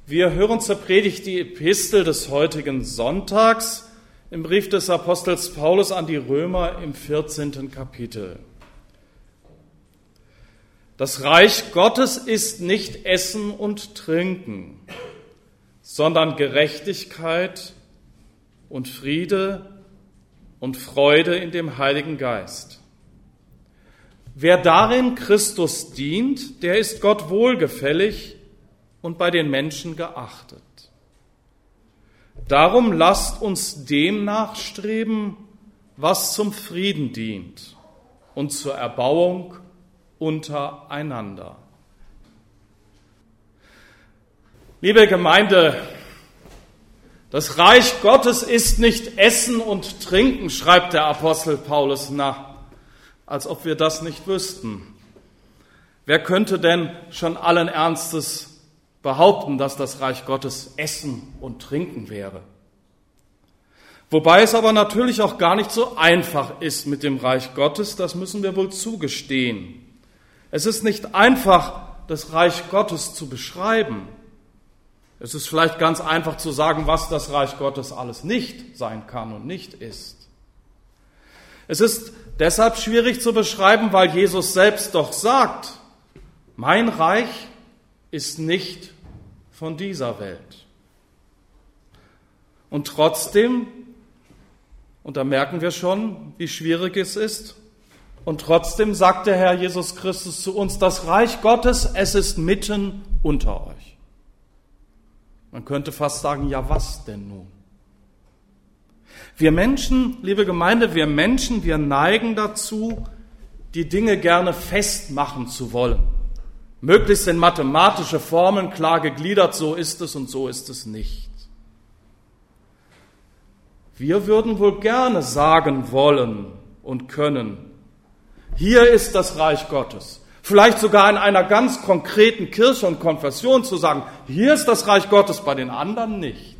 Wir hören zur Predigt die Epistel des heutigen Sonntags im Brief des Apostels Paulus an die Römer im 14. Kapitel. Das Reich Gottes ist nicht Essen und Trinken, sondern Gerechtigkeit und Friede und Freude in dem Heiligen Geist. Wer darin Christus dient, der ist Gott wohlgefällig und bei den Menschen geachtet. Darum lasst uns dem nachstreben, was zum Frieden dient und zur Erbauung untereinander. Liebe Gemeinde, das Reich Gottes ist nicht Essen und Trinken, schreibt der Apostel Paulus nach, als ob wir das nicht wüssten. Wer könnte denn schon allen Ernstes behaupten, dass das Reich Gottes Essen und Trinken wäre? Wobei es aber natürlich auch gar nicht so einfach ist mit dem Reich Gottes, das müssen wir wohl zugestehen. Es ist nicht einfach, das Reich Gottes zu beschreiben. Es ist vielleicht ganz einfach zu sagen, was das Reich Gottes alles nicht sein kann und nicht ist. Es ist deshalb schwierig zu beschreiben, weil Jesus selbst doch sagt, mein Reich ist nicht von dieser Welt. Und trotzdem, und da merken wir schon, wie schwierig es ist, und trotzdem sagt der Herr Jesus Christus zu uns, das Reich Gottes, es ist mitten unter euch. Man könnte fast sagen, ja, was denn nun? Wir Menschen, liebe Gemeinde, wir neigen dazu, die Dinge gerne festmachen zu wollen. Möglichst in mathematische Formeln klar gegliedert, so ist es und so ist es nicht. Wir würden wohl gerne sagen wollen und können, hier ist das Reich Gottes. Vielleicht sogar in einer ganz konkreten Kirche und Konfession zu sagen, hier ist das Reich Gottes, bei den anderen nicht.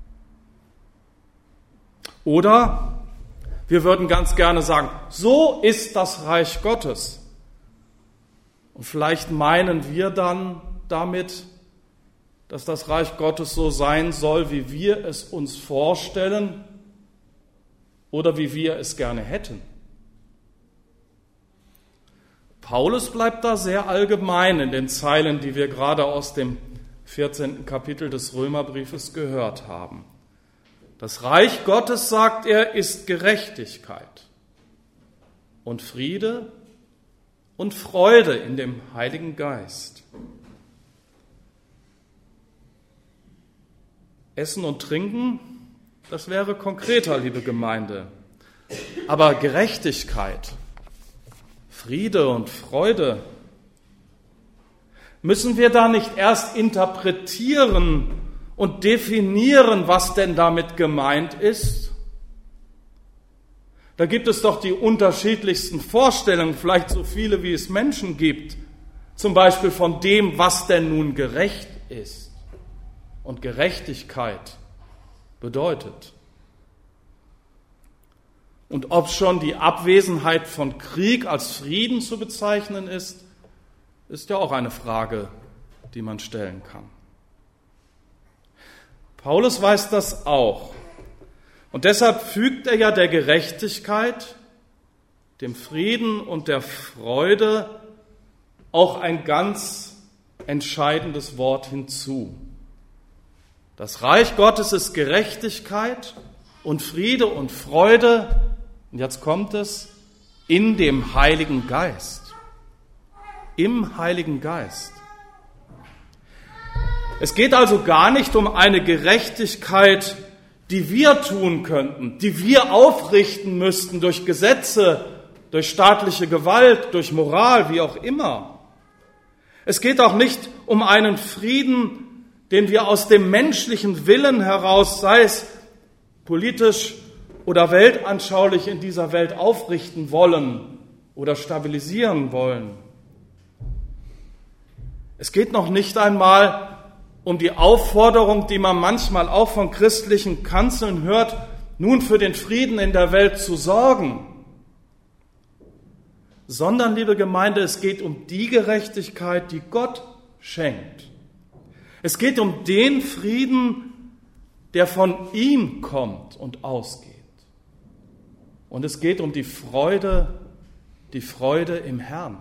Oder wir würden ganz gerne sagen, so ist das Reich Gottes. Und vielleicht meinen wir dann damit, dass das Reich Gottes so sein soll, wie wir es uns vorstellen oder wie wir es gerne hätten. Paulus bleibt da sehr allgemein in den Zeilen, die wir gerade aus dem 14. Kapitel des Römerbriefes gehört haben. Das Reich Gottes, sagt er, ist Gerechtigkeit und Friede und Freude in dem Heiligen Geist. Essen und Trinken, das wäre konkreter, liebe Gemeinde. Aber Gerechtigkeit, Friede und Freude, müssen wir da nicht erst interpretieren und definieren, was denn damit gemeint ist? Da gibt es doch die unterschiedlichsten Vorstellungen, vielleicht so viele, wie es Menschen gibt, zum Beispiel von dem, was denn nun gerecht ist und Gerechtigkeit bedeutet. Und ob schon die Abwesenheit von Krieg als Frieden zu bezeichnen ist, ist ja auch eine Frage, die man stellen kann. Paulus weiß das auch. Und deshalb fügt er ja der Gerechtigkeit, dem Frieden und der Freude auch ein ganz entscheidendes Wort hinzu. Das Reich Gottes ist Gerechtigkeit und Friede und Freude, und jetzt kommt es, in dem Heiligen Geist. Im Heiligen Geist. Es geht also gar nicht um eine Gerechtigkeit, die wir tun könnten, die wir aufrichten müssten durch Gesetze, durch staatliche Gewalt, durch Moral, wie auch immer. Es geht auch nicht um einen Frieden, den wir aus dem menschlichen Willen heraus, sei es politisch oder weltanschaulich, in dieser Welt aufrichten wollen oder stabilisieren wollen. Es geht noch nicht einmal um die Aufforderung, die man manchmal auch von christlichen Kanzeln hört, nun für den Frieden in der Welt zu sorgen. Sondern, liebe Gemeinde, es geht um die Gerechtigkeit, die Gott schenkt. Es geht um den Frieden, der von ihm kommt und ausgeht. Und es geht um die Freude im Herrn.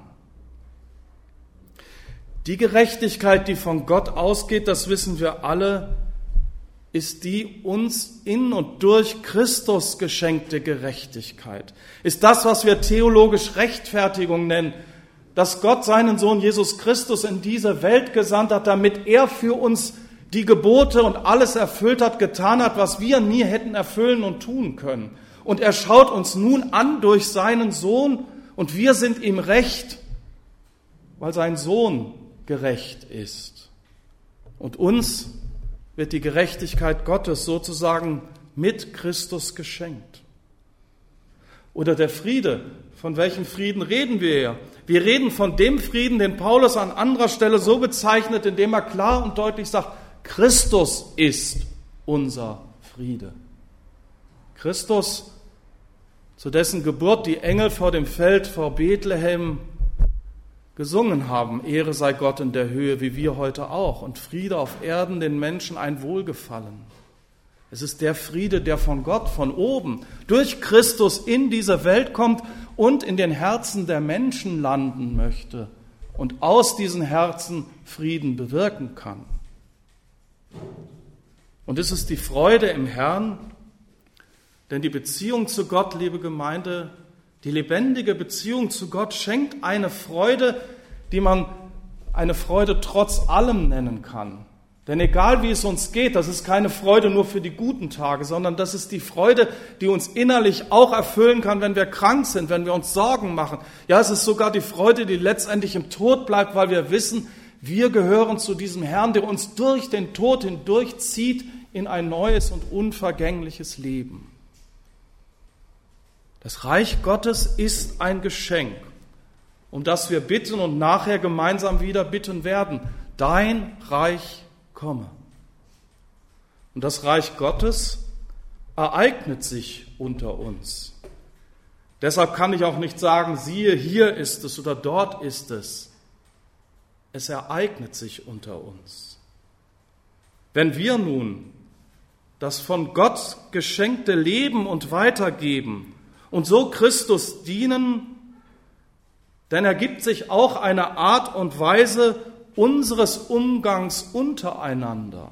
Die Gerechtigkeit, die von Gott ausgeht, das wissen wir alle, ist die uns in und durch Christus geschenkte Gerechtigkeit. Ist das, was wir theologisch Rechtfertigung nennen, dass Gott seinen Sohn Jesus Christus in diese Welt gesandt hat, damit er für uns die Gebote und alles erfüllt hat, getan hat, was wir nie hätten erfüllen und tun können. Und er schaut uns nun an durch seinen Sohn und wir sind ihm recht, weil sein Sohn gerecht ist. Und uns wird die Gerechtigkeit Gottes sozusagen mit Christus geschenkt. Oder der Friede, von welchem Frieden reden wir hier? Wir reden von dem Frieden, den Paulus an anderer Stelle so bezeichnet, indem er klar und deutlich sagt, Christus ist unser Friede. Christus, zu dessen Geburt die Engel vor dem Feld vor Bethlehem gesungen haben, Ehre sei Gott in der Höhe, wie wir heute auch, und Friede auf Erden, den Menschen ein Wohlgefallen. Es ist der Friede, der von Gott, von oben, durch Christus in diese Welt kommt und in den Herzen der Menschen landen möchte und aus diesen Herzen Frieden bewirken kann. Und es ist die Freude im Herrn, denn die Beziehung zu Gott, liebe Gemeinde, die lebendige Beziehung zu Gott schenkt eine Freude, die man eine Freude trotz allem nennen kann. Denn egal wie es uns geht, das ist keine Freude nur für die guten Tage, sondern das ist die Freude, die uns innerlich auch erfüllen kann, wenn wir krank sind, wenn wir uns Sorgen machen. Ja, es ist sogar die Freude, die letztendlich im Tod bleibt, weil wir wissen, wir gehören zu diesem Herrn, der uns durch den Tod hindurchzieht in ein neues und unvergängliches Leben. Das Reich Gottes ist ein Geschenk, um das wir bitten und nachher gemeinsam wieder bitten werden. Dein Reich komme. Und das Reich Gottes ereignet sich unter uns. Deshalb kann ich auch nicht sagen, siehe, hier ist es oder dort ist es. Es ereignet sich unter uns. Wenn wir nun das von Gott geschenkte Leben und weitergeben und so Christus dienen, dann ergibt sich auch eine Art und Weise unseres Umgangs untereinander.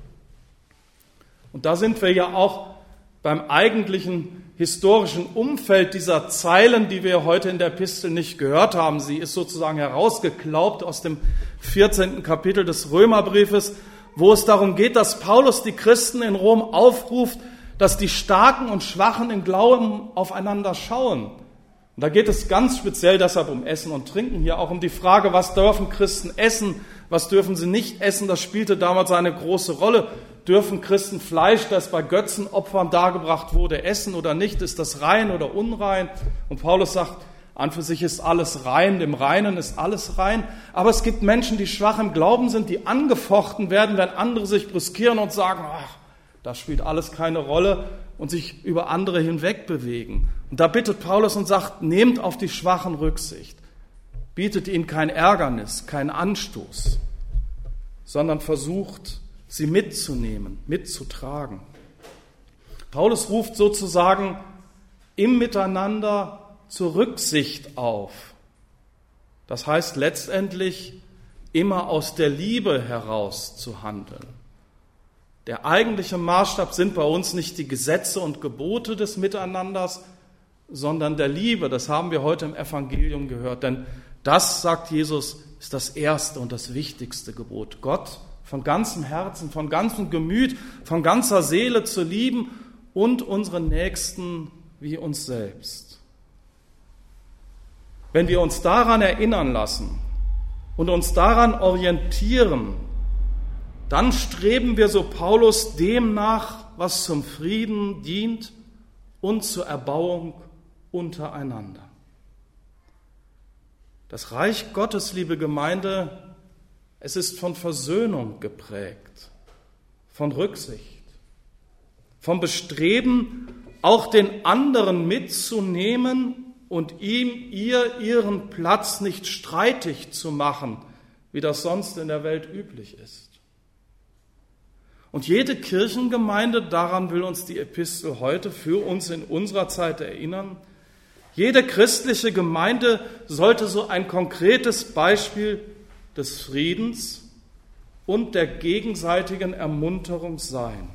Und da sind wir ja auch beim eigentlichen historischen Umfeld dieser Zeilen, die wir heute in der Epistel nicht gehört haben. Sie ist sozusagen herausgeklaubt aus dem 14. Kapitel des Römerbriefes, wo es darum geht, dass Paulus die Christen in Rom aufruft, dass die Starken und Schwachen im Glauben aufeinander schauen. Und da geht es ganz speziell deshalb um Essen und Trinken, hier auch um die Frage, was dürfen Christen essen, was dürfen sie nicht essen. Das spielte damals eine große Rolle. Dürfen Christen Fleisch, das bei Götzenopfern dargebracht wurde, essen oder nicht? Ist das rein oder unrein? Und Paulus sagt, an für sich ist alles rein, dem Reinen ist alles rein. Aber es gibt Menschen, die schwach im Glauben sind, die angefochten werden, wenn andere sich brüskieren und sagen, ach, das spielt alles keine Rolle, und sich über andere hinweg bewegen. Und da bittet Paulus und sagt, nehmt auf die Schwachen Rücksicht. Bietet ihnen kein Ärgernis, keinen Anstoß, sondern versucht, sie mitzunehmen, mitzutragen. Paulus ruft sozusagen im Miteinander zur Rücksicht auf. Das heißt letztendlich, immer aus der Liebe heraus zu handeln. Der eigentliche Maßstab sind bei uns nicht die Gesetze und Gebote des Miteinanders, sondern der Liebe. Das haben wir heute im Evangelium gehört. Denn das, sagt Jesus, ist das erste und das wichtigste Gebot. Gott von ganzem Herzen, von ganzem Gemüt, von ganzer Seele zu lieben und unseren Nächsten wie uns selbst. Wenn wir uns daran erinnern lassen und uns daran orientieren, dann streben wir, so Paulus, dem nach, was zum Frieden dient und zur Erbauung untereinander. Das Reich Gottes, liebe Gemeinde, es ist von Versöhnung geprägt, von Rücksicht, vom Bestreben, auch den anderen mitzunehmen und ihren Platz nicht streitig zu machen, wie das sonst in der Welt üblich ist. Und jede Kirchengemeinde, daran will uns die Epistel heute für uns in unserer Zeit erinnern, jede christliche Gemeinde sollte so ein konkretes Beispiel des Friedens und der gegenseitigen Ermunterung sein.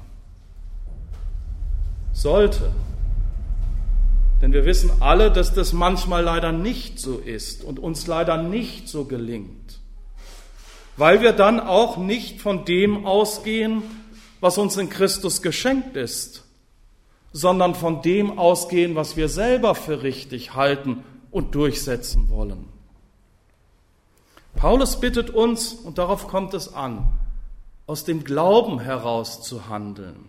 Sollte. Denn wir wissen alle, dass das manchmal leider nicht so ist und uns leider nicht so gelingt, weil wir dann auch nicht von dem ausgehen, was uns in Christus geschenkt ist, sondern von dem ausgehen, was wir selber für richtig halten und durchsetzen wollen. Paulus bittet uns, und darauf kommt es an, aus dem Glauben heraus zu handeln.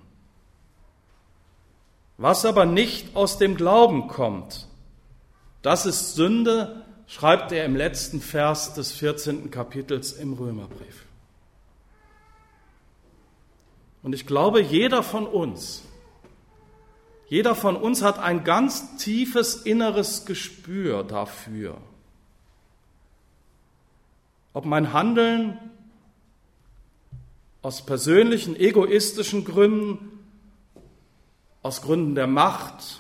Was aber nicht aus dem Glauben kommt, das ist Sünde, schreibt er im letzten Vers des 14. Kapitels im Römerbrief. Und ich glaube, jeder von uns hat ein ganz tiefes inneres Gespür dafür, ob mein Handeln aus persönlichen, egoistischen Gründen, aus Gründen der Macht,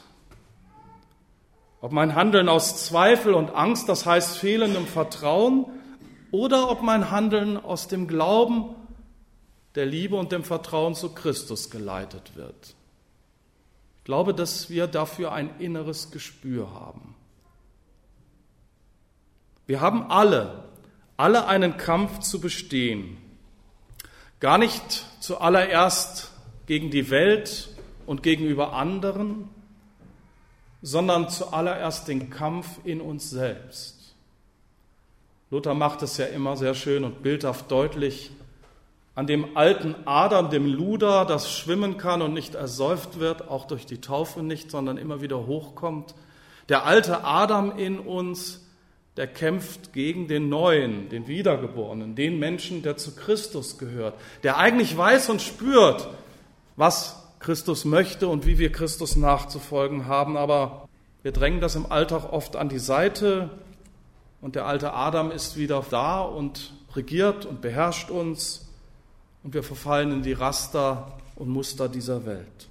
ob mein Handeln aus Zweifel und Angst, das heißt fehlendem Vertrauen, oder ob mein Handeln aus dem Glauben, der Liebe und dem Vertrauen zu Christus geleitet wird. Ich glaube, dass wir dafür ein inneres Gespür haben. Wir haben alle einen Kampf zu bestehen. Gar nicht zuallererst gegen die Welt und gegenüber anderen, sondern zuallererst den Kampf in uns selbst. Luther macht es ja immer sehr schön und bildhaft deutlich, an dem alten Adam, dem Luder, das schwimmen kann und nicht ersäuft wird, auch durch die Taufe nicht, sondern immer wieder hochkommt. Der alte Adam in uns, der kämpft gegen den Neuen, den Wiedergeborenen, den Menschen, der zu Christus gehört, der eigentlich weiß und spürt, was Christus möchte und wie wir Christus nachzufolgen haben, aber wir drängen das im Alltag oft an die Seite und der alte Adam ist wieder da und regiert und beherrscht uns und wir verfallen in die Raster und Muster dieser Welt.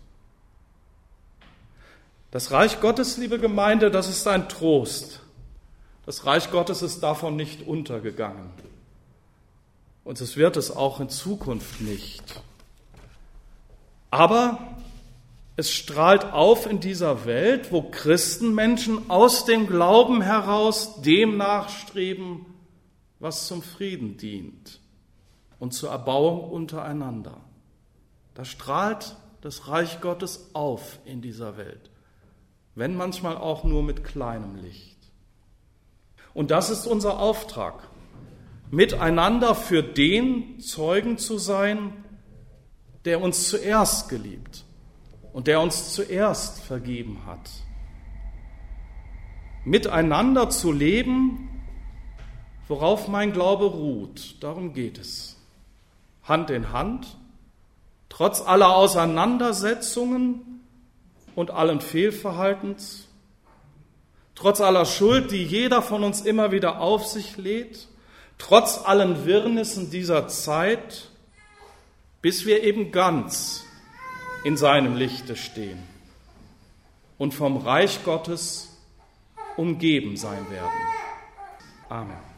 Das Reich Gottes, liebe Gemeinde, das ist ein Trost. Das Reich Gottes ist davon nicht untergegangen. Und es wird es auch in Zukunft nicht. Aber es strahlt auf in dieser Welt, wo Christenmenschen aus dem Glauben heraus dem nachstreben, was zum Frieden dient und zur Erbauung untereinander. Da strahlt das Reich Gottes auf in dieser Welt, wenn manchmal auch nur mit kleinem Licht. Und das ist unser Auftrag, miteinander für den Zeugen zu sein, der uns zuerst geliebt und der uns zuerst vergeben hat. Miteinander zu leben, worauf mein Glaube ruht, darum geht es. Hand in Hand, trotz aller Auseinandersetzungen und allen Fehlverhaltens, trotz aller Schuld, die jeder von uns immer wieder auf sich lädt, trotz allen Wirrnissen dieser Zeit, bis wir eben ganz in seinem Lichte stehen und vom Reich Gottes umgeben sein werden. Amen.